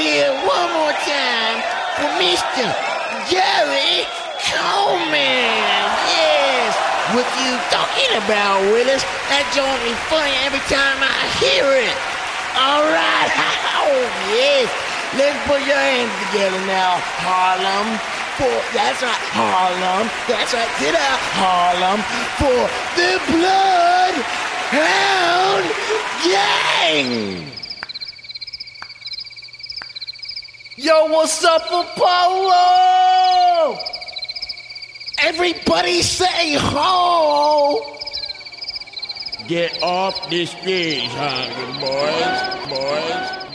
hear it one more time for Mr. Gary Coleman. Yes, what you talking about, Willis? That joint is funny every time I hear it. All right. Oh, yes. Let's put your hands together now, Harlem. That's right, Harlem. That's right, get out, Harlem. For the Bloodhound Gang. Yo, what's up, Apollo? Everybody say ho. Get off the stage, Hungry boys.